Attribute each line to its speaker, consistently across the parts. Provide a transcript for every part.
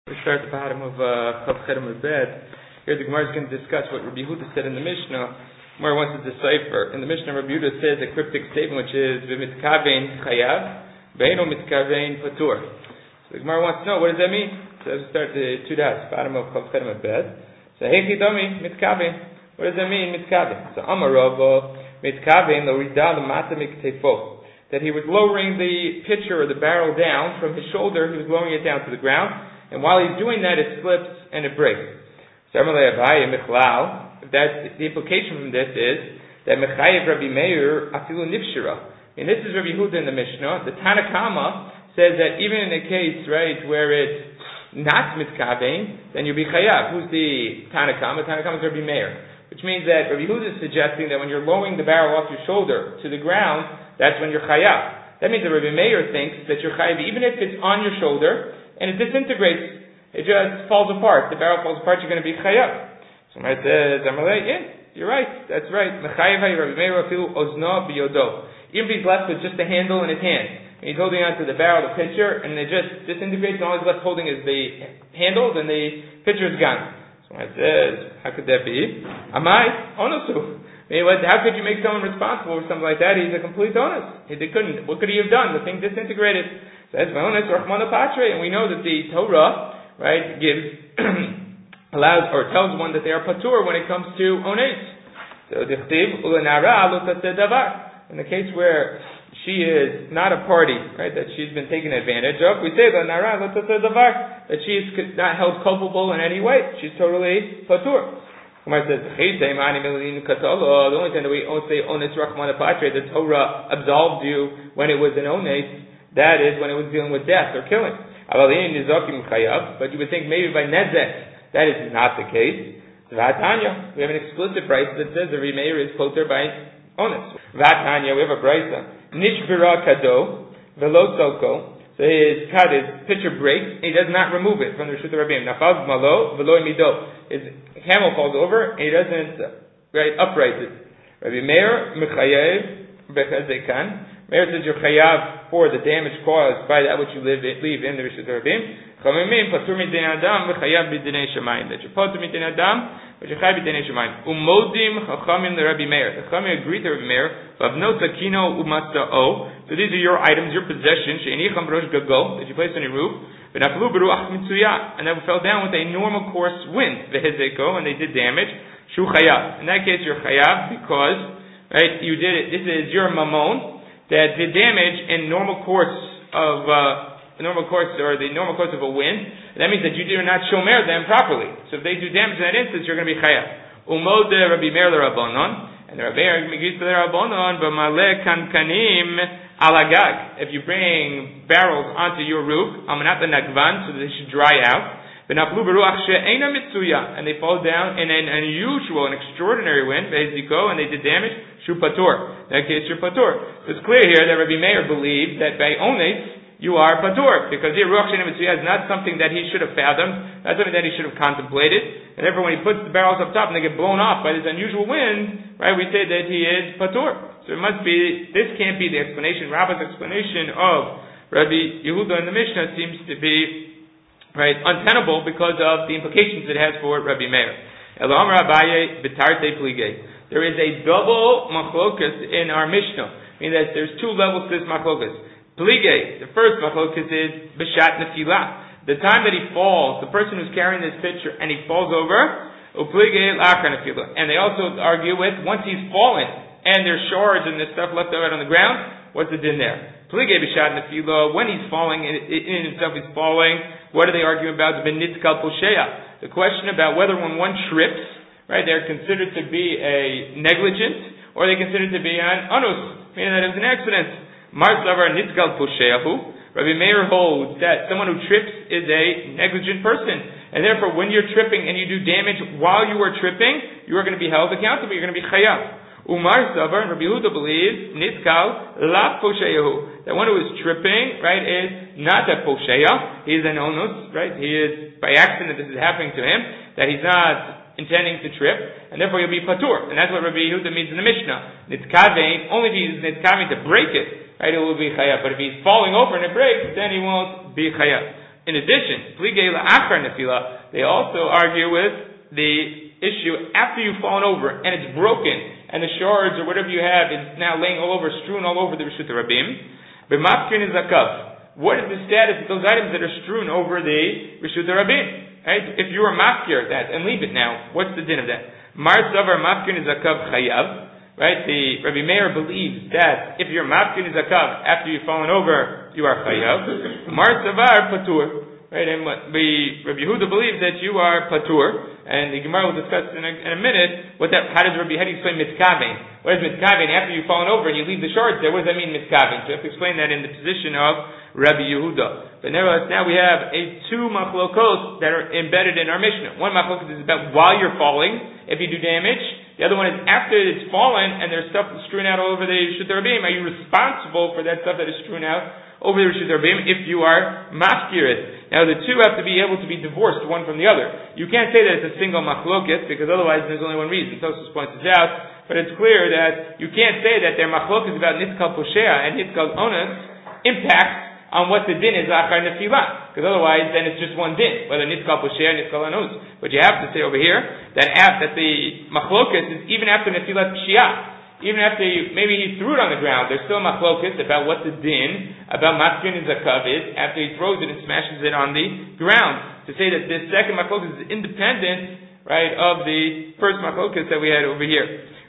Speaker 1: We start at the bottom of Chav Cherem Bed. Here the Gemara is going to discuss what Rabbi Yehuda said in the Mishnah. Gemara wants to decipher. In the Mishnah, Rabbi Yehuda says a cryptic statement which is V'mitkavein chayav, Ve'eno mitkavein patur. So the Gemara wants to know, what does that mean? So let's start the two dots, bottom of Chav Cherem Bed. So Heichi Domi mitkavein. What does that mean, mitkavein? So Amar Rava mitkavein lo rida l'mata miktefo. That he was lowering the pitcher or the barrel down from his shoulder, he was lowering it down to the ground. And while he's doing that, it slips and it breaks. That's the implication from this is that Mechayev Rabbi Meir afilu nifshira. And this is Rabbi Yehuda in the Mishnah. The Tanna Kama says that even in a case, right, where it's not mitkavein, then you'll be chayav. Who's the Tanna Kama? Tanna Kama is Rabbi Meir. Which means that Rabbi Yehuda is suggesting that when you're lowering the barrel off your shoulder to the ground, that's when you're chayav. That means that Rabbi Meir thinks that you're chayav even if it's on your shoulder, and it disintegrates. It just falls apart. The barrel falls apart, you're going to be chayav. So Gemara says, yeah, you're right. That's right. Even if he's left with just the handle in his hand, and he's holding onto the barrel, the pitcher, and it just disintegrates, and all he's left holding is the handle, then the pitcher is gone. So Gemara says, how could that be? Amai, onosu. How could you make someone responsible for something like that? He's a complete onus. They couldn't. What could he have done? The thing disintegrated. Says, and we know that the Torah, right, gives, allows or tells one that they are patur when it comes to ones. So in the case where she is not a party, right, that she's been taken advantage of, we say that she is not held culpable in any way. She's totally patur. Gemara says, the only time that we say ones rachmana patre, the Torah absolved you when it was an ones, that is when it was dealing with death or killing. But you would think maybe by nezek, that is not the case. We have an explicit price that says the Rabbi Meir is poter by ones. We have a brisa. Nishbira kado, velo soko. So his pitcher breaks, and he does not remove it from the Rishut Rabim. Nachav malo, velo mido. His camel falls over, and he doesn't upright it. Rabbi Meir, mechayev, bechazekan. Meir says you're chayav for the damage caused by that which you leave in the Rishut Rabim. Chamimim patur midin adam v'chayav b'dinei shemayim. That you're patur midin adam, but you're chayav b'dinei shemayim. Umodim chachamim l'Rabbi Meir. The chachamim agree to Rabbi Meir. V'avnot akino umasta'o. So these are your items, your possessions. She'enicham b'rosh gago that you placed on your roof. V'naflu b'ruach mitzuya, and that fell down with a normal course wind. V'hezeko, and they did damage. Shu chayav. In that case, you're chayav because right you did it. This is your mamon that did damage in normal course of the normal course of a wind. That means that you did not shomer them properly. So if they do damage in that instance, you're going to be chayav. Umod Rabbi Meir l'Rabbanon, and the Rabbi Meir agrees to the Rabbanon, b'maleh kankanim alagag. If you bring barrels onto your roof, amanat nagvan, so that they should dry out. V'naflu b'ruach she'eina mitzuya, and they fall down in an unusual, an extraordinary wind, v'heziko, and they did damage. Shu patur. In that case, you're patur. So it's clear here that Rabbi Meir believed that by ones you are patur, because the ruach she'eina mitzuya is not something that he should have fathomed, not something that he should have contemplated, and therefore when he puts the barrels up top and they get blown off by this unusual wind, right, we say that he is patur. So it must be, this can't be the explanation. Rabbi's explanation of Rabbi Yehuda in the Mishnah seems to be, right, untenable because of the implications it has for Rabbi Meir. Elam Rabbaye b'tarte pligay. There is a double machlokas in our Mishnah, meaning that there's two levels to this machlokas. Pligay, the first machlokas is b'shat nefilah. The time that he falls, the person who's carrying this pitcher and he falls over, upligay l'achar nefilah. And they also argue with once he's fallen and there's shards and there's stuff left out on the ground, what's the din there? Pligay b'shat nefilah, when he's falling, in himself he's falling, what are they arguing about? The benitkal poshea. The question about whether when one trips, right, they're considered to be a negligent, or they're considered to be an anus, meaning that it was an accident. Mar savar nitkal posheahu. Rabbi Meir holds that someone who trips is a negligent person, and therefore when you're tripping and you do damage while you are tripping, you are going to be held accountable. You're going to be chayav. Umar savar, and Rabbi Yehuda believes nitkal la posheahu, that one who is tripping, right, is not a posheah. He is an onus, right? He is by accident this is happening to him, that he's not intending to trip, and therefore he'll be patur. And that's what Rabbi Yehuda means in the Mishnah. Nitzkavein, only if he's nitzkavein to break it, right, it will be chayav. But if he's falling over and it breaks, then he won't be chayav. In addition, they also argue with the issue after you've fallen over and it's broken and the shards or whatever you have is now laying all over, strewn all over the Rishut Rabim. B'mafkin is zakav. What is the status of those items that are strewn over the Rishut Rabim? Right? If you are mafkir that and leave it now, what's the din of that? Mar Savar mafkin is zakav chayav. Right? The Rabbi Meir believes that if you're mafkin is zakav after you've fallen over, you are chayav. Mar Savar patur. Right, and Rabbi Yehuda believes that you are patur, and the Gemara will discuss in a minute how does Rabbi Yehuda explain mitkaven? What is mitkaven? After you've fallen over and you leave the shards there, what does that mean mitkaven? So you have to explain that in the position of Rabbi Yehuda. But nevertheless, now we have two machlokos that are embedded in our Mishnah. One machlokos is about while you're falling, if you do damage. The other one is after it's fallen and there's stuff strewn out all over the Rishut Rabim. Are you responsible for that stuff that is strewn out over the Rishut Rabim if you are mafkirit? Now the two have to be able to be divorced one from the other. You can't say that it's a single machloket because otherwise there's only one reason. Tosfos points this out, but it's clear that you can't say that their machloket about nitkal poshea and nitkal onus impacts on what the din is achar nefilah, because otherwise then it's just one din, whether nitkal poshea or nitkal onus. But you have to say over here that the machloket is even after nefilat pshia. Even after maybe he threw it on the ground, there's still a machloket about what the din about matkin and zakav is after he throws it and smashes it on the ground. To say that this second machloket is independent, right, of the first machloket that we had over here.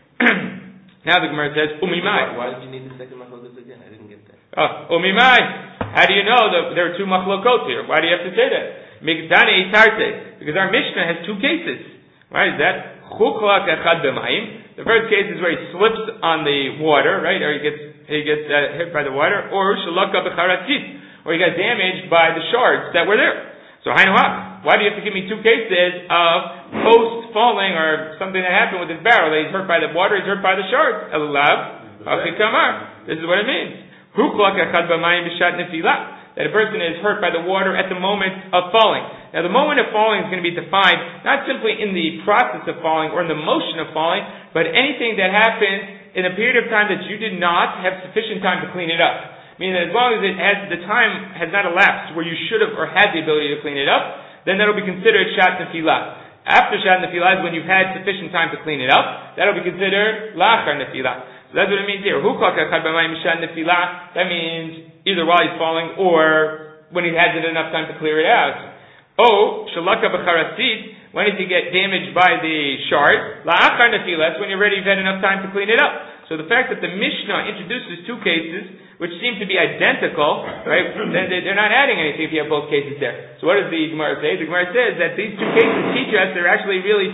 Speaker 1: Now the Gemara says, Umimai.
Speaker 2: Why did you need the second machloket again? I didn't get that.
Speaker 1: Umimai. How do you know that there are two machlokot here? Why do you have to say that? Mikdane itarte. Because our Mishnah has two cases. Right? Is that chuklak echad b'mayim? The first case is where he slips on the water, right? Or he gets hit by the water. Or shalaka b'charatzit. Or he got damaged by the shards that were there. So hainu, why do you have to give me two cases of post falling or something that happened with his barrel? That he's hurt by the water, he's hurt by the shards. Elav, achikamar. This is what it means. Chuklak echad b'mayim b'shat nefilah. That a person is hurt by the water at the moment of falling. Now the moment of falling is going to be defined not simply in the process of falling or in the motion of falling, but anything that happens in a period of time that you did not have sufficient time to clean it up. Meaning that as long as the time has not elapsed where you should have or had the ability to clean it up, then that'll be considered shat nefilah. After shat nefilah is when you've had sufficient time to clean it up, that'll be considered lachar nefilah. So that's what it means here. That means either while he's falling or when he hasn't enough time to clear it out. Oh, shalaka b'charatzit, when did he get damaged by the shard? La'achar nefilah, that's when you're ready, you've had enough time to clean it up. So the fact that the Mishnah introduces two cases, which seem to be identical, right, then they're not adding anything if you have both cases there. So what does the Gemara say? The Gemara says that these two cases teach us there are actually really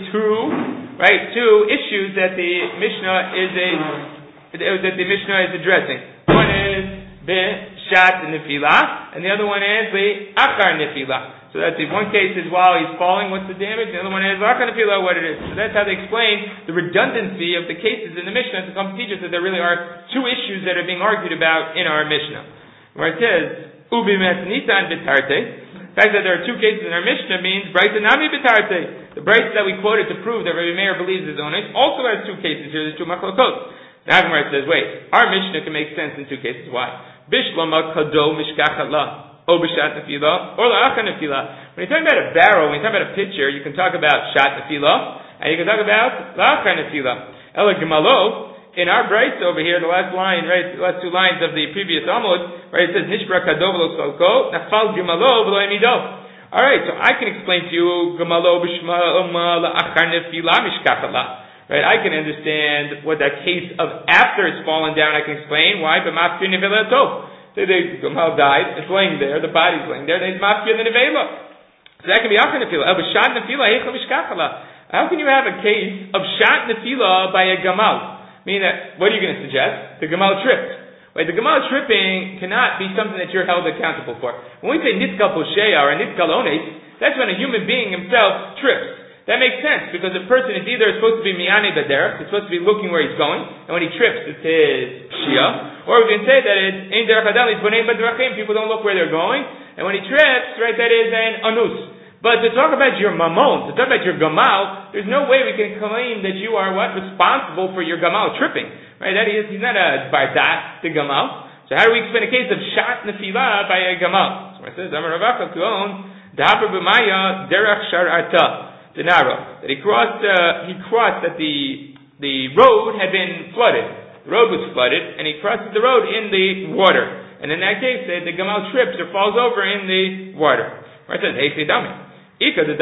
Speaker 1: two issues that the Mishnah is addressing. One is b'shat nefilah, and the other one is b'achar nefilah. So that's the one case is while he's falling, what's the damage? The other one is b'achar nefilah, what it is. So that's how they explain the redundancy of the cases in the Mishnah to come to teach us that there really are two issues that are being argued about in our Mishnah. Where it says ubimet nitan b'tarte. The fact that there are two cases in our Mishnah means Braita Nami B'tarte. The Braita that we quoted to prove that Rabbi Meir believes his own also has two cases here. There's two machlokot. Now Gemara says, wait, our Mishnah can make sense in two cases. Why? Bishlama kado mishkachala, o b'shat nefilah, or la'achar nefilah. When you're talking about a barrel, when you're talking about a pitcher, you can talk about shat nefilah, and you can talk about la'achar nefilah. Ela gemalo, in our Braita over here, the last line, right, the last two lines of the previous Amud, right, it says nishbra kado v'lo solko, nafal gemalo v'lo emido. Alright, so I can explain to you gemalo b'shma la'achar nefilah mishkachala. Right, I can understand what that case of after it's fallen down, I can explain why, but mafkir nevela tov. So the Gamal died, it's laying there, the body's laying there, and it's mafkir the nevela. So that can be achar nefila. Shat nefila heichel mishkachala. How can you have a case of shat nefila by a Gamal? Meaning that, what are you going to suggest? The Gamal tripped. Right, the Gamal tripping cannot be something that you're held accountable for. When we say nitkal poshea or nitkal ones, that's when a human being himself trips. That makes sense, because a person is either supposed to be miyane b'derech, he's supposed to be looking where he's going, and when he trips, it's his shia, or we can say that it's ein derech adam, it's bonei b'derachim, people don't look where they're going, and when he trips, right, that is an anus. But to talk about your mamon, to talk about your gamal, there's no way we can claim that you are responsible for your gamal tripping, right? That is, he's not a bardat, the gamal. So how do we explain a case of shat nefilah by a gamal? So It says, Amar Rav Acha Kuon, Daber b'maya derech shar'ata denaro. That he crossed that the road had been flooded. The road was flooded, and he crosses the road in the water. And in that case, the gamal trips or falls over in the water. Right? It says, Hey Chidami. If there's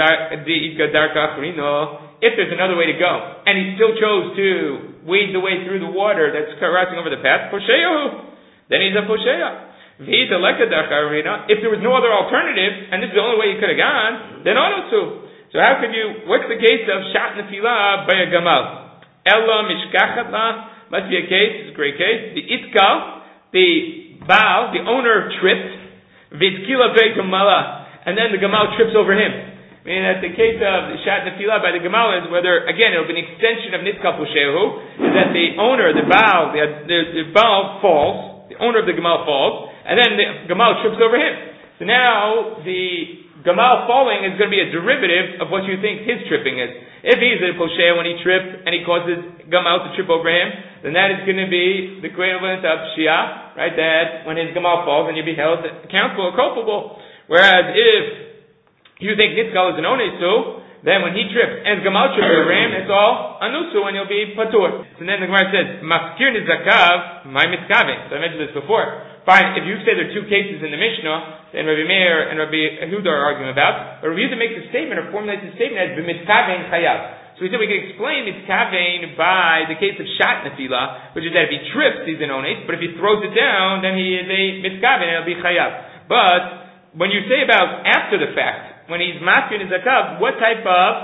Speaker 1: another way to go, and he still chose to wade the way through the water that's crossing over the path, posheyahu, then he's a posheya. If there was no other alternative, and this is the only way he could have gone, then onosu. So how could you, what's the case of shat nefilah by a gamal? Ella mishkachat la, must be a case, it's a great case, the itkal, the baal, the owner tripped, vitkila by gamala, and then the gamal trips over him. Meaning that the case of the shat nefilah by the gamal is whether, again, it will be an extension of nitkal pushehu, is that the owner, the baal, the baal falls, the owner of the gamal falls, and then the gamal trips over him. So now the gamal falling is going to be a derivative of what you think his tripping is. If he's a posheya when he tripped and he causes gamal to trip over him, then that is going to be the equivalent of shia, right? That when his gamal falls, then you'll be held accountable or culpable. Whereas if you think nitkal is an onesu, then when he trips and gamal trips over him, it's all anusu and you'll be patur. So then the Gemara says, Maskir nizakav, my mitkavin. So I mentioned this before. Fine, if you say there are two cases in the Mishnah, then Rabbi Meir and Rabbi Yehuda are arguing about, but Rabbi Yehuda makes a statement or formulates a statement as b'mitkavein chayav. So we said we can explain mitkavein by the case of shat nefilah, which is that if he trips, he's an ones, but if he throws it down, then he is a mitkavein, it'll be chayav. But when you say about after the fact, when he's maskir nizakav, what type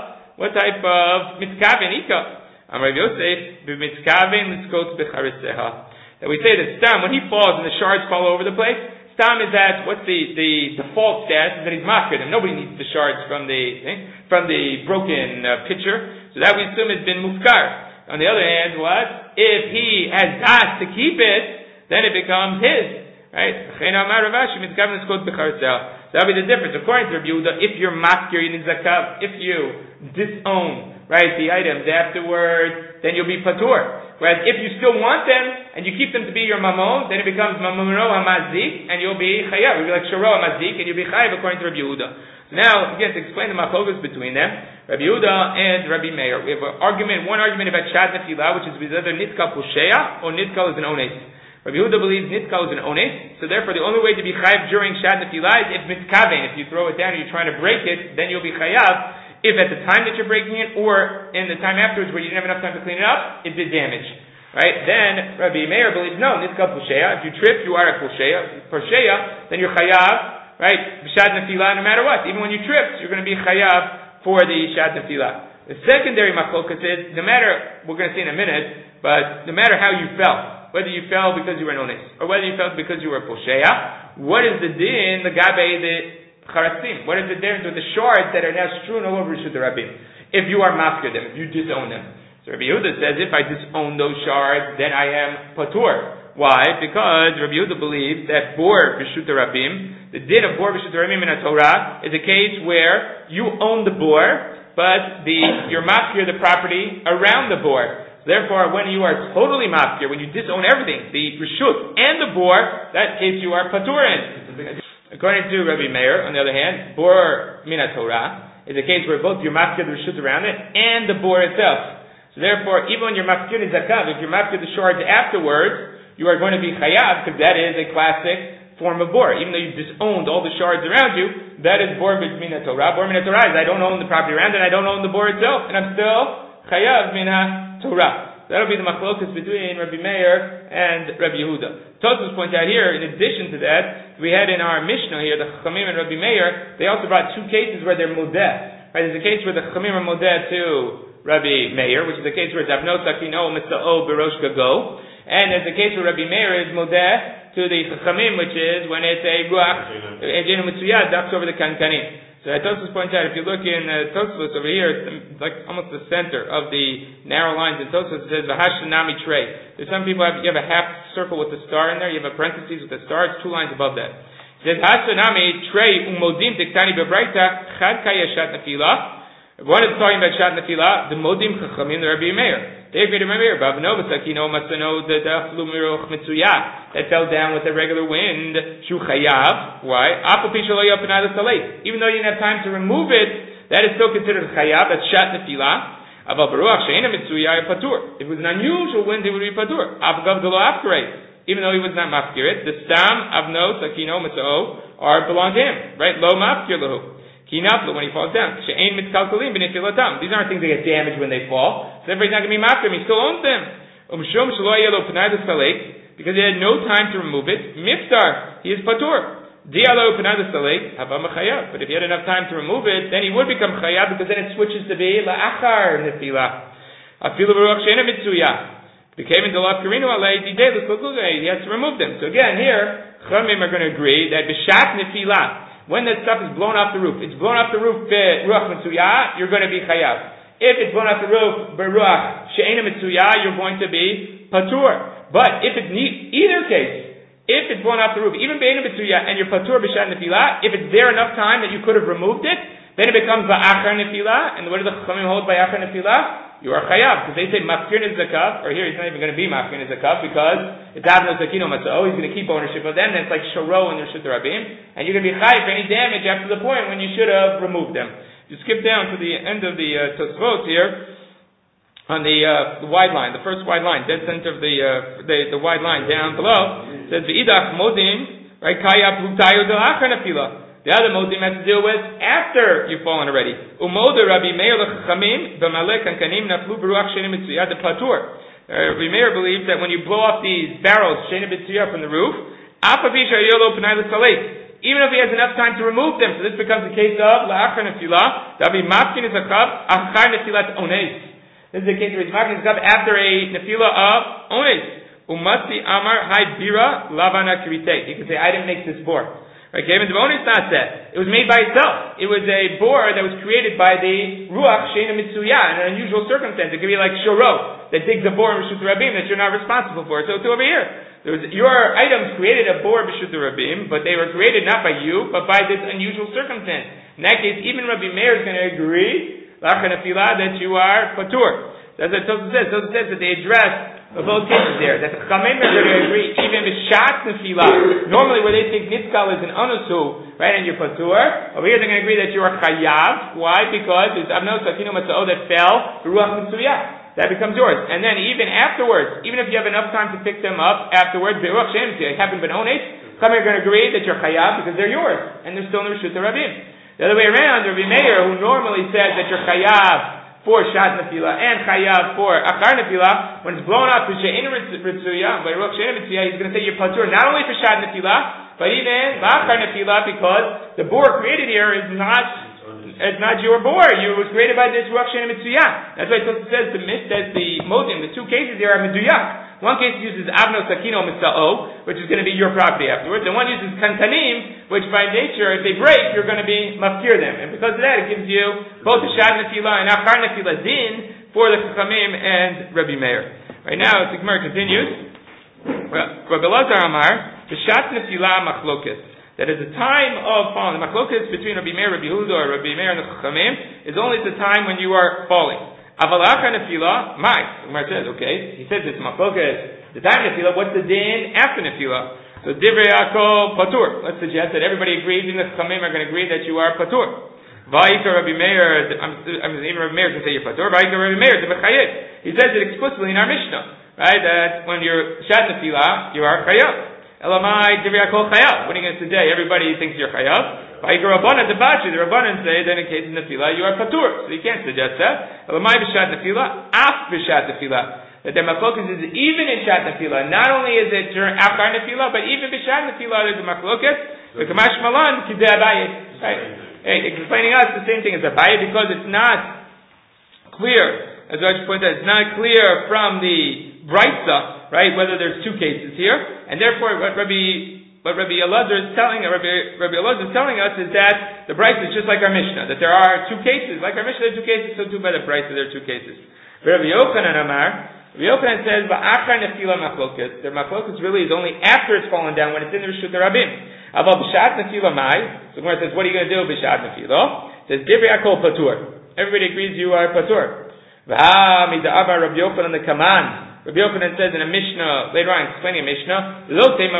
Speaker 1: of mitkavein ika? Rabbi Yosef, b'mitkavein litzkot b'chariseha. That we say that stam, when he falls and the shards fall over the place, stam is that, what's the default status, is that he's maskir them. Nobody needs the shards from the broken pitcher. So that we assume has been mufkar. On the other hand, what? If he has das to keep it, then it becomes his. Right? So that'll be the difference. According to Rabbi Yehuda, if you're maskir, you need zakav. If you disown, right, the items afterwards, then you'll be patur. Whereas if you still want them, and you keep them to be your mamon, then it becomes mamono hamazik, and you'll be chayav. You'll be like shoro hamazik, and you'll be chayav according to Rabbi Yehuda. So now, again, to explain the machlokas between them, Rabbi Yehuda and Rabbi Meir, we have one argument about shat nefilah, which is whether nitkal pusheya, or nitkal is an ones. Rabbi Yehuda believes nitkal is an ones, so therefore the only way to be chayav during shat nefilah is if mitkavein. If you throw it down and you're trying to break it, then you'll be chayav. If at the time that you're breaking it, or in the time afterwards where you didn't have enough time to clean it up, it did damage. Right? Then Rabbi Meir believes, no, nitkal pusheya. If you trip, you are a pusheya, then you're chayav, right? Shad nefilah, no matter what. Even when you trip, you're going to be chayav for the shad nefilah. The secondary machlokas is, no matter, we're going to see in a minute, but no matter how you fell, whether you fell because you were an ones, or whether you fell because you were a pusheya, what is the din, the gabe, the charasim? What is the difference with the shards that are now strewn all over Rishut Rabim? If you are maskir them, if you disown them. So Rabbi Yehuda says, if I disown those shards, then I am patur. Why? Because Rabbi Yehuda believes that bor Rishut Rabim, the din of bor Rishut Rabim in a Torah, is a case where you own the bor, but you're maskir the property around the bor. Therefore, when you are totally maskir, when you disown everything, the Rishut and the bor, that case you are patur in. According to Rabbi Meir, on the other hand, bor min Torah is a case where both you're maskir the reshut around it and the bor itself. So therefore, even when you're maskir the zakav, if you're maskir the shards afterwards, you are going to be chayav because that is a classic form of bor. Even though you've disowned all the shards around you, that is bor min Torah. Bor min Torah is I don't own the property around it, I don't own the bor itself, and I'm still chayav min Torah. That'll be the machlokas between Rabbi Meir and Rabbi Yehuda. Tosfos points out here, in addition to that, we had in our Mishnah here, the Chachamim and Rabbi Meir, they also brought two cases where they're modeh. Right? There's a case where the Chachamim are modeh to Rabbi Meir, which is a case where Davno Sakino Mitzao Berosh Gago, and there's a case where Rabbi Meir is modeh to the Chachamim, which is when it's a Ruach, Ejenu Mitzuyad, ducks over the Kankanim. So Tosfos points out, if you look in Tosfos over here, it's like almost the center of the narrow lines in Tosfos, it says V'hashanami Trey. There's some people you have a half circle with a star in there, you have a parentheses with a star, it's 2 lines above that. It says Hashanami Trey Umodim Tiktani Bebraita Chad Kaya Shat Nefilah. One is talking about Shat Nefilah, the Modim Chachamim, the Rabbi Meir. They agreed to Rabbi Meir. That fell down with a regular wind. Shu chayav. Why? Even though you didn't have time to remove it, that is still considered chayav. That's shat nefilah. If it was an unusual wind, it would be patur. Even though he was not mafkir, the stam, avno, sakino, matzao belong to him, right? Lo mafkir lahu. Kinaflu, when he falls down. She'ein mitkalkalim b'nefilatam. These aren't things that get damaged when they fall. So everybody's not going to be mafkir, he still owns them. Umshum shelo yelo p'nai l'salek, because he had no time to remove it. Miftar, he is patur. Dialo p'nai l'salek, hava mechayav. But if he had enough time to remove it, then he would become chayav, because then it switches to be la'achar nefilah. Afilu b'ruach she'ena mitzuyah. Became into love karino alei didei l'slukulei. He has to remove them. So again, here Chachamim are going to agree that b'shat nefilah, when that stuff is blown off the roof, it's blown off the roof beruach mitzuyah, you're going to be chayav. If it's blown off the roof beruach she'ena mitzuyah, you're going to be patur. But if it's either case, if it's blown off the roof, even be'ena mitzuyah, and you're patur b'shat nefilah, if it's there enough time that you could have removed it, then it becomes ba'achar nefilah. And what do the Chachamim hold by achar nefilah? You are chayav, because they say mafkir nizakav, or here he's not even going to be mafkir nizakav, because it's avno sakino matzah. He's going to keep ownership of them, and it's like shoro in the Reshut Rabim, and you're going to be chayav for any damage after the point when you should have removed them. You skip down to the end of the Tosfot here, on the wide line, the first wide line, dead center of the wide line down below, it says v'idach modim, right, chayav hutayu delachar nefila. The other modim has to deal with after you've fallen already. Umoda Rabbi Meir lechachamim b'malek kankanim naflu beruach she'ena mitzuyah de patur. Rabbi Meir believes that when you blow off these barrels she'ena mitzuyah from the roof, apavisha yolo p'nai l'salek, even if he has enough time to remove them, so this becomes a case of la'achar nefilah, that'll be mafkin nizakav achar nefilat ones. This is the case where he's mafkin nizakav after a nefilah of ones. Umasi amar hay bira lavana kirite. You can say, I didn't make this bore. Right, Gavin Devon is not that. It was made by itself. It was a bore that was created by the Ruach She'ena Mitzuyah in an unusual circumstance. It could be like Shoro that digs a bore in Reshut Rabim that you're not responsible for. So over here, your items created a bore in Reshut Rabim, but they were created not by you, but by this unusual circumstance. In that case, even Rabbi Meir is going to agree, Lachar Nefilah, that you are patur. That's what Tosfot says. Tosfot says that they address both cases there, that the Chachamim are going to agree, even b'shat nefilah. Normally, where they think nitkal is an anusu, right, and you're patur, over here they're going to agree that you are chayav. Why? Because it's avno sakino matzao that fell, ruach mitzuyah. That becomes yours. And then even afterwards, even if you have enough time to pick them up afterwards, beruach she'ena mitzuyah, haven't been ones, Chachamim are going to agree that you're chayav because they're yours, and they're still in the Reshut Rabim. The other way around, Rabbi Meir, who normally says that you're chayav for shat nefilah and chayav for achar nefilah, when it's blown up to she'ena mitzuyah, by ruach she'ena mitzuyah, he's going to say you're patur not only for shat nefilah, but even achar nefilah, because the bore created here is not your bore. It was created by this ruach she'ena mitzuyah. That's why it says the modim. The two cases here are meduyak. One case uses avno sakino mitzao, which is going to be your property afterwards, and one uses kantanim, which by nature, if they break, you're going to be mafkir them. And because of that, it gives you both the shat nefilah and achar nefilah din for the Chachamim and Rabbi Meir. Right now, the Gemara continues. Rabbi Elazar Amar, the shat nefilah machlokas. That is the time of falling. The machlokas between Rabbi Meir, Rabbi Yehuda, or Rabbi Meir and the Chachamim is only the time when you are falling. Avalachar nefilah, the Gemara says, okay, he says it's machlokas. The time of nefilah, what's the din after nefilah? So Divrei Yaakov patur. Let's suggest that everybody agrees, even the Chachamim are going to agree that you are patur. Va'ika Rabbi Meir, even Rabbi Meir can say you're patur. Va'ika Rabbi Meir, the Mechayev. He says it explicitly in our Mishnah, right? That when you're shat nefilah, you are chayav. Elamai Divrei Yaakov chayav. What are you going to say? Everybody thinks you're chayav. Va'ika Rabbanan the Bachi. The Rabbanan say then in case of nefilah you are patur. So you can't suggest that. Elamai b'shat nefilah, af b'shat nefilah. That their machlokas is even in shat nefilah. Not only is it during achar nefilah, but even b'shat nefilah there's a machlokas. V'kamash malan kidei Abaye. Right? Explaining us the same thing as Abaye because it's not clear. As Rashi pointed out, it's not clear from the Brisa, right? Whether there's two cases here, and therefore what Rabbi Elazar is telling us is that the Brisa is just like our Mishnah. That there are two cases, like our Mishnah there are two cases, so too by the Brisa there are two cases. Rabbi Yochanan Amar. Rabbi Yochanan says, "Ba'achar nefilah machlokas." The machlokas really is only after it's fallen down, when it's in the Reshut Rabim. About b'shat nefilah mai. So Gemara says, "What are you going to do b'shat nefilah?" It says, "Divrei Yaakov patur." Everybody agrees you are patur. Rabbi Yochanan the Kaman. Rabbi Yochanan says in a Mishnah, later on explaining a Mishnah, don't say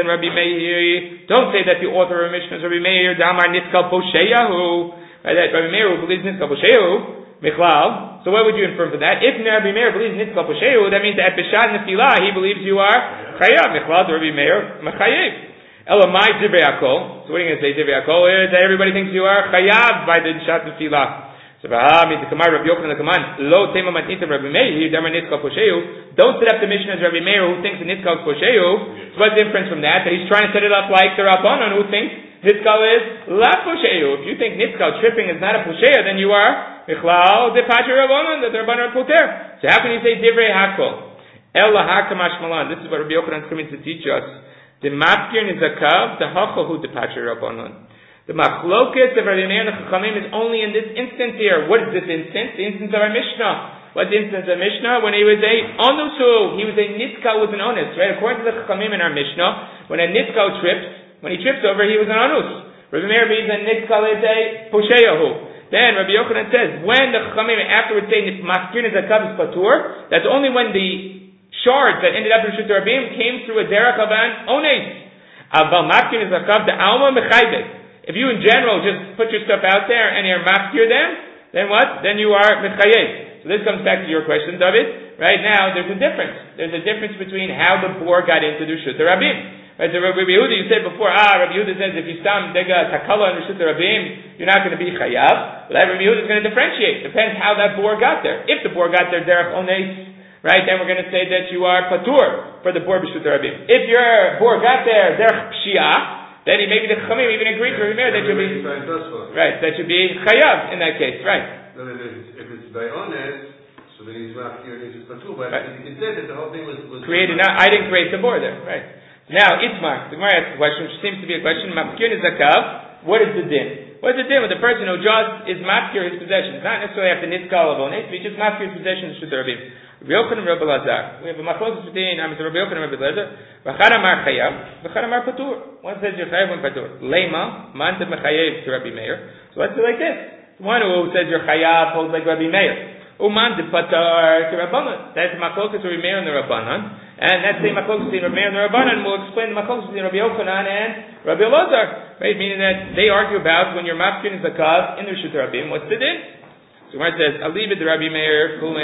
Speaker 1: that the author of a Mishnah is Rabbi Meir, Damar Nitkal Posheyahu, that Rabbi Meir who believes Nitkal Posheyahu, Michlal. So what would you infer from that? If Rabbi Meir believes Nitkal Posheyahu, that means that at Bishad Nefilah, he believes you are Chayav, Michlal to Rabbi Meir, Mechayev. Elamai Divrei Hakol. So what are you going to say, Divrei Hakol? Is that everybody thinks you are Chayav by the Bishad Nefilah. So Rabbi Yochanan the Kaman, Lo Tema Matnita Rabbi Meir, Damar Nitkal Posheyahu. Don't set up the Mishnah as Rabbi Meir who thinks the Nitkal is Posheyahu. So what's the inference from that? That he's trying to set it up like the Rabbanon who thinks Nitkal is La Posheyahu. If you think Nitkal tripping is not a Posheya, then you are Michlal de Patri Rabbanon, that the Rabbanon are Poter. So how can you say Divrei Hakol? Ella Hakamash Malan. This is what Rabbi Yochanan is coming to teach us. The Mafkir Nizakav, the Hachahu de Patri Rabbanon. The Machloket of Rabbi Meir and the Chachamim is only in this instance here. What is this instance? The instance of our Mishnah. What's the instance of Mishnah? When he was a Onusu, he was a Nitkal with an Onus, right? According to the Chachamim in our Mishnah, when a Nitkal trips, when he trips over, he was an Onus. Rabbi Meir means a Nitkal is a Posheyahu. Then Rabbi Yochanan says, when the Chachamim afterwards say Mafkir Nizakav is Patur, that's only when the shards that ended up in Rishut Rabim came through a derech of an ones. Aval mafkir nizakav the alma mechaybe. If you in general just put your stuff out there and you're mafkir them, then what? Then you are mechayev. So this comes back to your question, David. Right now, there's a difference. There's a difference between how the boar got into the Rishut Rabim. Right, so Rabbi Yehuda, you said before, Rabbi Yehuda says if you stam dega takala in Rishut Rabim, you're not going to be chayav. But Rabbi Yehuda is going to differentiate. Depends how that boar got there. If the boar got there derech ones, right, then we're going to say that you are patur for the bor b'shut rabim. If your bor got there derech pshia, then maybe the chachamim even agreed with Rabbi that you'll be right, that you'll be chayav in that case, right?
Speaker 3: No, if it's by honest, so then he's not here, he's patur. But it said that the whole thing was
Speaker 1: created. I didn't create the bor there, right? Now Itmar, the Gemara asks a question, which seems to be a question. Mafkir nizakav. What is the din? What is the din with the person who just is mafkir his possessions? Not necessarily after nitkal of ones, but he just mafkir his possessions b'shut rabim. Rabbi Yochanan and Rabbi Lazar. We have a machlokes between Rabbi Yochanan and Rabbi Lazar. V'chad amar chayav, v'chad amar patur. One says you're chayav, one patur. Lema manta mechayev to Rabbi Meir. So let's do like this. The one who says you're chayav holds like Rabbi Meir. Umanta patar to Rabbanan. That's the machlokes of Rabbi Meir and the Rabbanan. And that's the machlokes between Rabbi Meir and the Rabbanan. We'll explain the machlokes between Rabbi Yochanan and Rabbi Lazar. Right? Meaning that they argue about when your mafkin is a kav in the Rishut Rabim. What's the din? So when it says, I'll leave it to Rabbi Meir, no.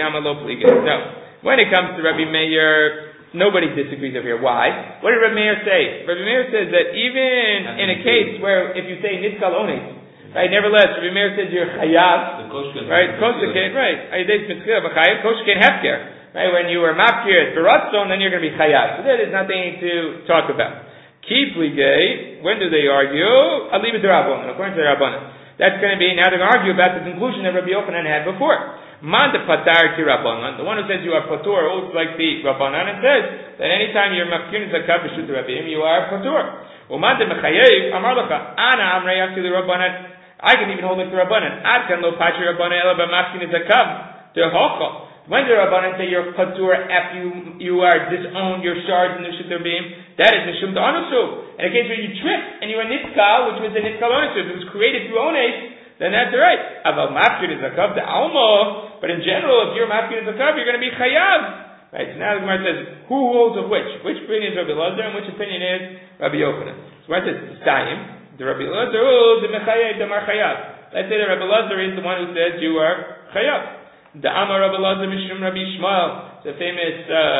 Speaker 1: When it comes to Rabbi Meir, nobody disagrees over here. Why? What did Rabbi Meir say? Rabbi Meir says that even in a case where if you say nitkal ones, right, nevertheless, Rabbi Meir says you're chayav, right, koshken, right, koshken hefker, right, when you were mafkir for ratzon, then you're going to be chayav. So there is nothing to talk about. Keep ligay, when do they argue? I'll leave it to Rabbanan, according to the Rabbanan. That's going to be, now they're going to argue about the conclusion that Rabbi Yochanan had before. Man de patar ki Rabbanan, the one who says you are patur, holds like the Rabbanan, and says that anytime you're mafkin zakav b'shut rabim, you are patur. Uman de mechayev, amar lacha, ana amrei after the Rabbanan, I can even hold like the Rabbanan. Ad kan lo patri Rabbanan ela b'mafkin zakav, de hocha. When the Rabbanan say you're patur after you are disowned your shards in the Rishut Rabim, that is mishum to onusu. In a case where you trip and you are nitkal, which was a nitkal onusu, it was created through ones, then that's right. Aval mafkir is zakav the alma, but in general, if you're mafkir is zakav, you're going to be chayav. Right. So now the Gemara says, who holds of which? Which opinion is Rabbi Lazar and which opinion is Rabbi Yochanan? So the Gemara says, Stayim, the Rabbi Lazar holds the mechayev, the mar chayav. Let's say that Rabbi Lazar is the one who says you are chayav. The Amar Rabbi Lazar Mishum Rabbi Shmuel, the famous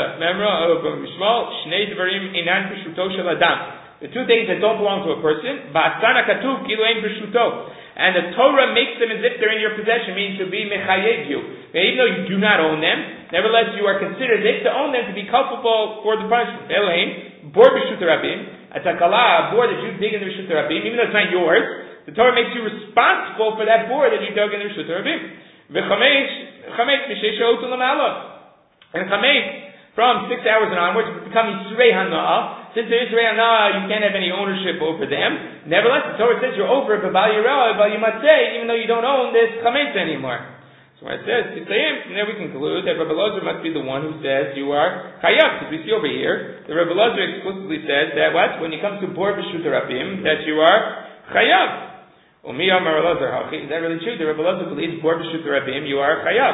Speaker 1: memra of Rabbi Shmuel, Shnei Dvarim Inan B'Shuto Shel Adam. The two things that don't belong to a person, Ba'asana Katuv Kilo Ein B'Shuto, and the Torah makes them as if they're in your possession, meaning to be mechayev you. Now, even though you do not own them, nevertheless you are considered if to own them to be culpable for the punishment. Elohim Bor B'Shut Rabim, a takala, a bor that you dig in the Rishut Rabim, even though it's not yours, the Torah makes you responsible for that bor that you dug in the Rishut Rabim. Chametz misheisha utul l'malot. And chametz from 6 hours and onwards become Yisrei Hana'ah. Since there is Yisrei Hana'ah, you can't have any ownership over them. Nevertheless, the Torah says you're over it, but Bal Yirah, Bal Yimatzeh, even though you don't own this chametz anymore. So when it says Kisayim, from there we conclude that Rabbi Lazar must be the one who says you are chayav. Because we see over here, the Rabbi Lazar exclusively says that what? When it comes to bor b'shut rabim, that you are chayav. Is that really true? The Rabbi Lazar believes bor b'shut rabim, you are chayav.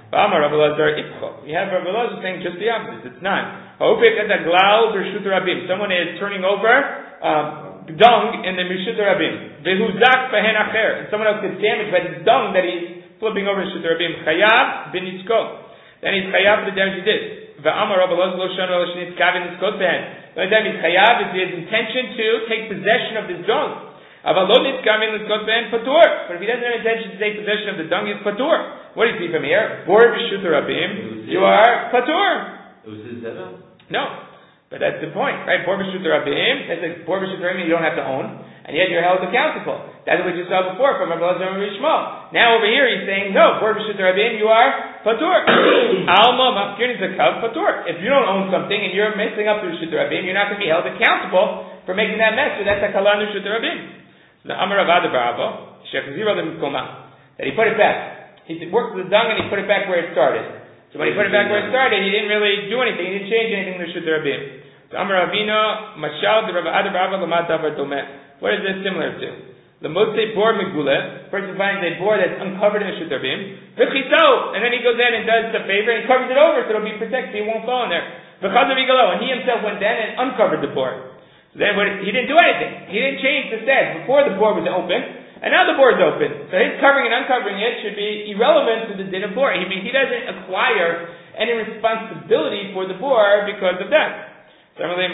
Speaker 1: Amar Rabbi Elazar Ipcho. We have Rabbi Elazar saying just the opposite. It's not. Someone is turning over dung in the Mishut Rabim. Vehuzak behen acher. And someone else gets damaged by the dung that he's flipping over Mishut Rabim. Chayav bin Yitzko. Then he's chayav for the damage he did. V'amar Rabbi Elazar lo shanu el shenitzkav in Yitzkot behen. The only time he's chayav is his intention to take possession of this dung. But if he doesn't have intention to take possession of the dung, he's patur. What do you see from here? Bor b'shut rabim, you are patur.
Speaker 2: It was his zera?
Speaker 1: No, but that's the point, right? Bor b'shut rabim, that's like bor b'shut rabim you don't have to own, and yet you're held accountable. That's what you saw before from Rabbi Elazar and Rishma. Now over here he's saying, no, bor b'shut rabim, you are patur. Alma mafkirin zakav patur. If you don't own something and you're messing up the b'shut rabim, you're not going to be held accountable for making that mess. So that's a kalan b'shut rabim. The Amar of Adabarabo, Shechzira Lemkoma, that he put it back. He worked with the dung and he put it back where it started. So when he put it back where it started, he didn't really do anything. He didn't change anything in the Shut Rabim. So Amar Avino, Mashal, the Rabbi Adabarabo, Lamad Davar Domeh. What is this similar to? The Mosei Bor Megule, person finds a bor that's uncovered in the Shut Rabim, and then he goes in and does the favor and covers it over so it'll be protected, he won't fall in there. And he himself went down and uncovered the bor. Then he didn't do anything. He didn't change the status. Before the bor was open, and now the bor is open. So his covering and uncovering it should be irrelevant to the din of bor. He doesn't acquire any responsibility for the bor because of that. Right?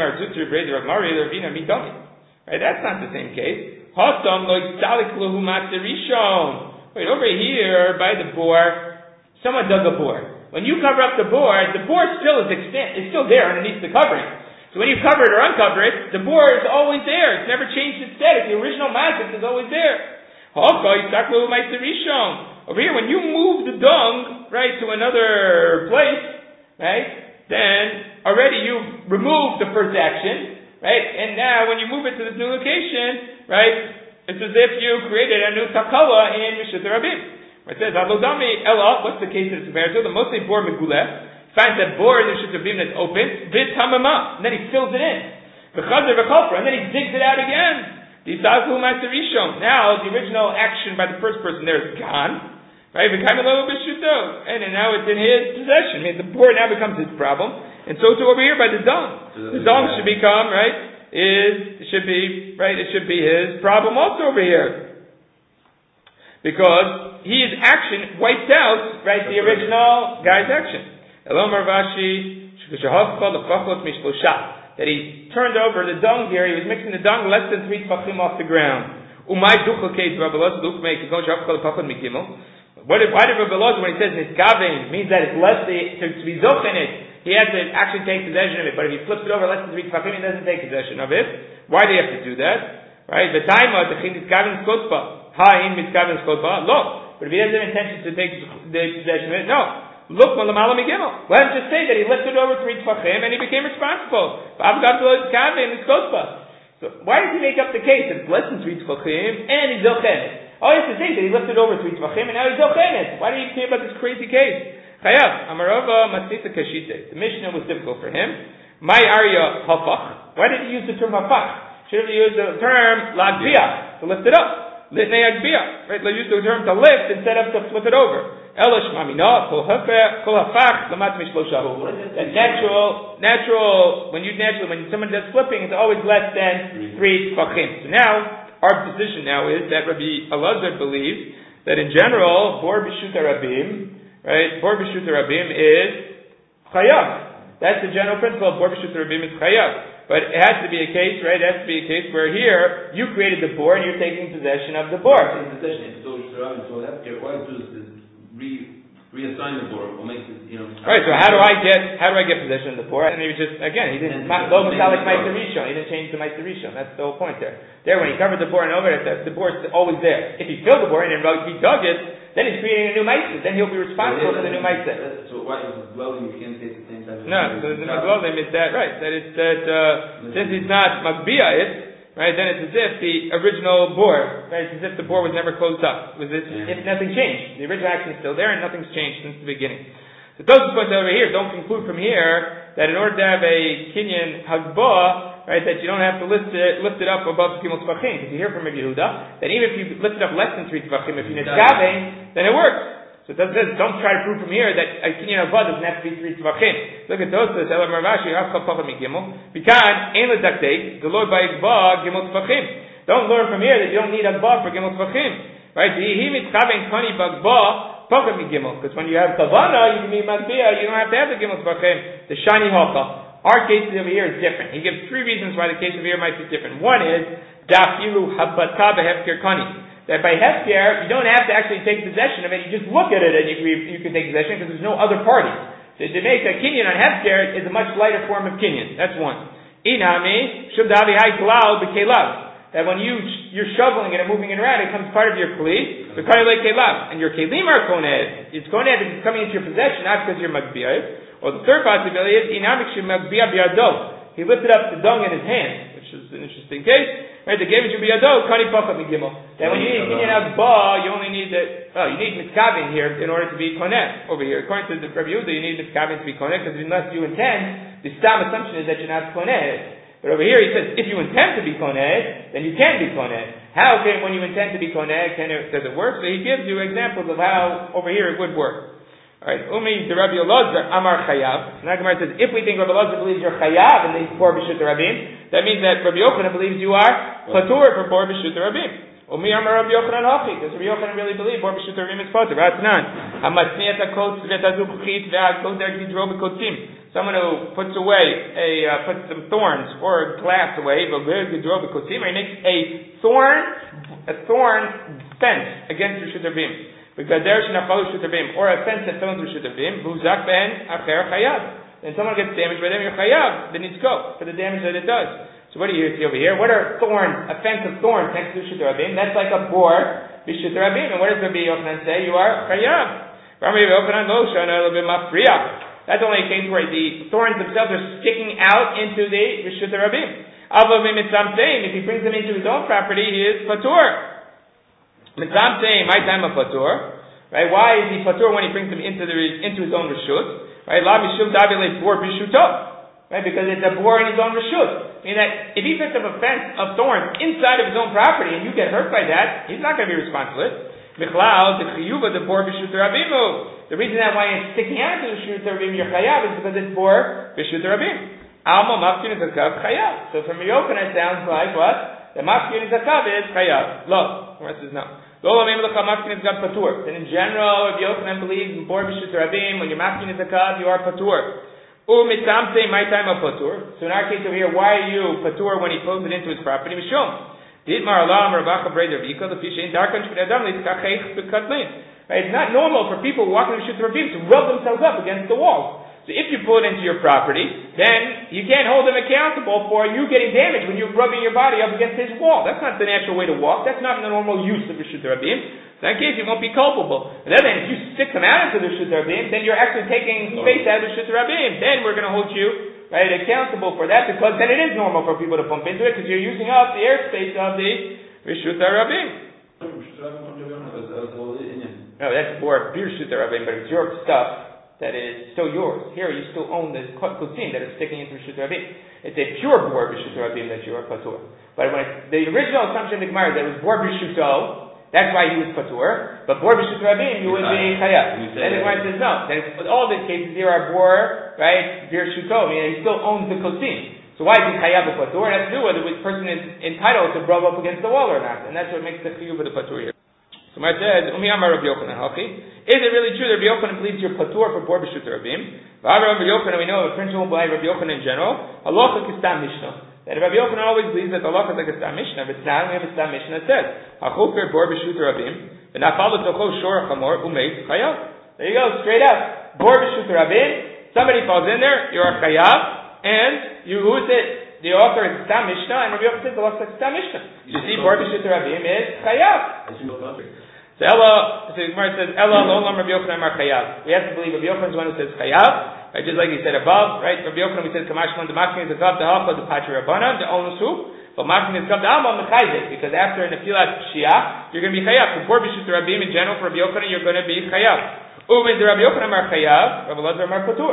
Speaker 1: That's not the same case. Wait, over here by the bor, someone dug a bor. When you cover up the bor still is extant. It's still there underneath the covering. So when you cover it or uncover it, the bor is always there. It's never changed its status. The original mazik is always there. Over here, when you move the dung, right, to another place, right, then already you've removed the first action, right, and now when you move it to this new location, right, it's as if you created a new takala in Mishut Rabim. It says, what's the case that it's compared to? The mostly bor meguleh. Finds that bor in the Shut Rabim that's open, vit hamama, and then he fills it in. V'chazer v'chopra, and then he digs it out again. Now the original action by the first person there is gone, right? And now it's in his possession. I mean, the bor now becomes his problem, and so too over here by the dung. The dung should become it should be his problem also over here, because his action wiped out the original guy's action. Elomar Vashi, that he turned over the dung here, he was mixing the dung less than 3 tfachim off the ground. Why did Rabbi Elazar, when he says nitzkaven, means that it's less to be zoch in it, he has to actually take possession of it, but if he flips it over less than 3 tfachim, he doesn't take possession of it. Why do you have to do that? Right? The time of the nitzkaven skotpa, ha'in nitzkaven skotpa, look, but if he has an intention to take the possession of it, no. Look, let him just say that he lifted over 3 tfachim and he became responsible. So why does he make up the case? It's less than 3 tfachim and he's zochenet. All he has to say is that he lifted over 3 tfachim and now he's zochenet. Why do you care about this crazy case? Chayav, Amarava Matnita Kashite. The Mishnah was difficult for him. My Arya Hafach. Why did he use the term Hafach? Should have used the term Lagbiyah, to lift it up. Litnei Agbiyah. Right? They used the term to lift instead of to flip it over. Elish mamina kol hafach lamat mishlosha. That natural. When someone does flipping, it's always less than 3 tfachim. So now our position now is that Rabbi Elazar believes that in general bor b'shut rabim, right? Bor b'shut rabim is chayav. That's the general principle. Bor b'shut rabim is chayav. But it has to be a case, right? It has to be a case where here you created the bor and you're taking possession of the bor.
Speaker 2: Reassign the bor, or makes it,
Speaker 1: Right. So how do I get possession of the bor? And he didn't lo masalik ma'aser rishon. He didn't change the ma'aser rishon. That's the whole point there. There, when he covered the bor and over it, the bor is always there. If he filled the bor and he dug it, then he's creating a new ma'aser. Then he'll be responsible for the new ma'aser.
Speaker 2: So why is it dwelling? You can't say at the same time.
Speaker 1: No. So the maglolim is that right? That it's that since he's not magbia it. Right, then it's as if the original bor, right, it's as if the bor was never closed up. If nothing changed. The original action is still there and nothing's changed since the beginning. So those points over here don't conclude from here that in order to have a kinyan hagbah, right, that you don't have to lift it up above Gimel Tfachim. Because you hear from Rabbi Yehuda that even if you lift it up less than 3 Tfachim, if you nitzkaven, then it works. So it says, don't try to prove from here that a kinyan ava doesn't have to be 3 tvachim. Look at Tosfos, Ela Marvashi, Afcha Pacham Gimel. Bikan, Ein Ledaktek, the Lord by Igba, Gimel tvachim. Don't learn from here that you don't need a ba for Gimel tvachim. Right? He mitchaven kani bagba, Pacham Gimel. Because when you have Kavana, you can be Magbia, you don't have to have the Gimel tvachim. The Shani Haka. Our case over here is different. He gives 3 reasons why the case over here might be different. One is, Dafilu Habata Behefkir Kani. That by hefker, you don't have to actually take possession of it. You just look at it and you can take possession because there's no other party. So to make a kinyan on hefker is a much lighter form of kinyan. That's one. Inami shubdavi hay klal b'kelav. That when you're shoveling it and moving it around, it becomes part of your kli. B'kari like kelav, and your kelim are koned. It's koned because it's coming into your possession, not because you're magbiyah. Or the third possibility is inami shemagbiyah biyado. He lifted up the dung in his hand, which is an interesting case. Right, the game should be adult, kani pacham gimel. That when you need kinyan ba, you only need you need mitzkavin here in order to be koneh over here. According to the Rabbi Yehuda, you need mitzkavin to be koneh because unless you intend, the stam assumption is that you're not koneh. But over here he says, if you intend to be koneh, then you can be koneh. How can, when you intend to be koneh, does it work? So he gives you examples of how over here it would work. Alright, Umi the Rabbi Elazar Amar Chayav. Now Gemara says, if we think Rabbi Elazar believes you're Chayav in these 4 B'shut Rabim, that means that Rabbi Yochanan believes you are Patur for 4 B'shut Rabim. Umi Amar Rabbi Yochanan Hachi. Does Rabbi Yochanan really believe 4 B'shut Rabim is Patur? Ratnan. Hamatniat HaKot Zvetazu Kuchit Ve'Akot Gidro B'Kotim. Someone who puts puts some thorns or glass away, or he makes a thorn fence against Rishut Rabim. Because there or a fence that fills Rishut Rabim, Muzak ben Acher Chayav. Then someone gets damaged by them, you're Chayav, then it's go for the damage that it does. So what do you see over here? What are thorns, a fence of thorns next to Rishut Rabim? That's like a bor, Rishut Rabim. And what does Rabbi Yochanan say? You are Chayav. Rabbi Yochanan lo shana a little bit mafriya. That's only a case where the thorns themselves are sticking out into the Rishut Rabim. If he brings them into his own property, he is Patur. Mitzamtei, my time of Patur. Right? Why is he Patur when he brings them into his own Rishut? Right? La mishum davile bor bishuto. Right? Because it's a bor in his own Rishut. Meaning that if he puts up a fence of thorns inside of his own property and you get hurt by that, he's not going to be responsible. Michlal, the chiyuva, the bor b'shut rabimu. The reason that why it's sticking out to the b'shut rabim you're chayav is because it's bor b'shut rabim. Alma mafkin is a kav chayav. So from Yochanan it sounds like what? The mafkin is a kav is chayav. Lo. The rest is no. Lo lamim lecha mafkin is gav patur. Then in general, if Yochanan believes in bor b'shut rabim, when your mafkin is a kav, you are patur. Mitzamtei, my time of patur. So in our case over here, why are you patur when he pulls it into his property? Mishum. Right, it's not normal for people walking the Rishut Rabim to rub themselves up against the walls. So if you pull it into your property, then you can't hold them accountable for you getting damaged when you're rubbing your body up against his wall. That's not the natural way to walk. That's not the normal use of Rishut Rabim. In that case, you won't be culpable. And then if you stick them out into the Rishut Rabim, then you're actually taking space out of the Rishut Rabim. Then we're going to hold you accountable for that, because then it is normal for people to pump into it, because you're using up the airspace of the Rishut Rabim. No, that's more Rishut Rabim, but it's your stuff that is still yours. Here you still own the kutzim that is sticking into Rishut Rabim. It's a pure bor Rishut Rabim that you are patur. But when the original assumption of the Gemara is that it was bor Rishuto, that's why he was patur. But bor Rishut Rabim, you would be chayav. And the Gemara says no. Then all these cases here are bor, right? Rishuto, meaning he still owns the kutzim. So why is he chayav the patur? It has to do with whether the person is entitled to rub up against the wall or not, and that's what makes the chiyuv of the patur here. So Mar says, Umi Amar Rabbi Yochanan Hachi. Is it really true that Rabbi Yochanan believes you're patur for bor b'shut Rabim? Rabbi Yochanan, we know a principle by Rabbi Yochanan in general. Halacha kistam mishnah. That Rabbi Yochanan always believes that halacha is like a stam mishnah. But it's not. We have a stam mishnah that says hachuper bor b'shut Rabim v'nafal l'tocho shor chamor umeis chayav. There you go, straight up. Bor b'shut Rabim. Somebody falls in there, you're a chayav, and you who is it? The author is Stam Mishnah, and Rabbi Yochanan says the law is Stam Mishnah. You see, bor b'shut Rabim is chayav. So Gemara says, Ella lo lam Rabbi Yochanan mar chayav. We have to believe Rabbi Yochanan is one who says chayav, right? Just like he said above, right? Rabbi Yochanan, we said kamashman the makin is a gav the halcha the patri rabbanan the onusu, but makin is gav the alma mechayzik, because after in the filat shia you're going to be chayav. So bor b'shut Rabim in general for Rabbi Yochanan you're going to be chayav. Umin the Rabbi Yochanan mar chayav, Rabbi Elazar mar patur.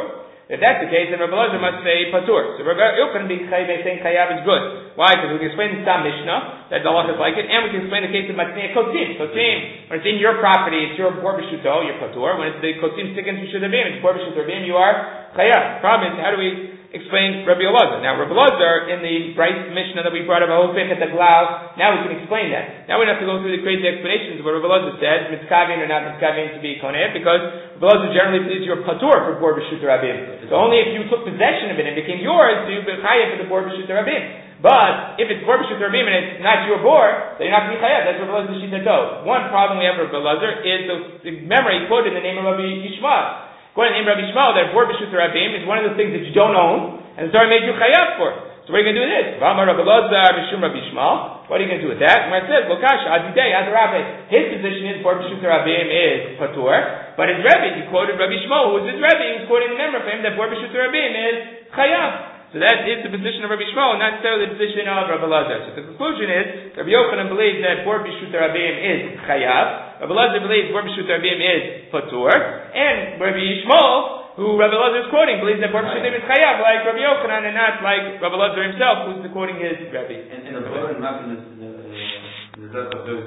Speaker 1: If that's the case, then Rabbi Elazar must say patur. So Rabbi Yochanan being saying chayav is good. Why? Because we can explain the Stam Mishnah that the law is like it, and we can explain the case of matnei kotzim. Kotzim, when it's in your property, it's your bor b'shuto, your patur. When it's the kotzim sticking to shudavim, it's bor b'shuto rabim, you are chayav. Problem is, how do we explain Rabbi Elazar? Now Rabbi Elazar in the Bryce Mishnah that we brought up, Hofech at the Glau, now we can explain that. Now we don't have to go through the crazy explanations of what Rabbi Elazar said, mitzkavin or not mitzkavin to be koneh, because Rabbi Elazar generally believes you're patur for bor b'shuto rabim. So only if you took possession of it and it became yours, do you be chayav for the bor b'shuto rabim. But if it's bor b'shuto rabim and it's not your bor, then you're not going to be chayav. That's Rabbi Elazar's shita tov. One problem we have with Rabbi Elazar is the memory quoted in the name of Rabbi Yishmael. According to the name of Rabbi Yishmael, that bor b'shuto rabim is one of the things that you don't own, and the Torah made you chayav for. So what are you going to do with this? V'amar Rabbi Elazar mishum Rabbi Yishmael. What are you going to do with that? Where it says, Lokash adidei adarabbe. His position is bor b'shuto rabim is patur, but his Rebbe, he quoted Rabbi Yishmael, who was his Rebbe, he was quoting the memory for him that bor b'shuto rabim is chayav. So that is the position of Rabbi Yishmael, not necessarily the position of Rabbi Elazar. So the conclusion is, Rabbi Yochanan believes that bor b'shuto rabim is chayav, Rabbi Elazar believes bor b'shuto rabim is patur, and Rabbi Yishmael, who Rabbi Elazar is quoting, believes that bor b'shuto rabim is chayav, like Rabbi Yochanan, and not like Rabbi Elazar himself, who's quoting his Rebbe.
Speaker 2: And the Torah is not in the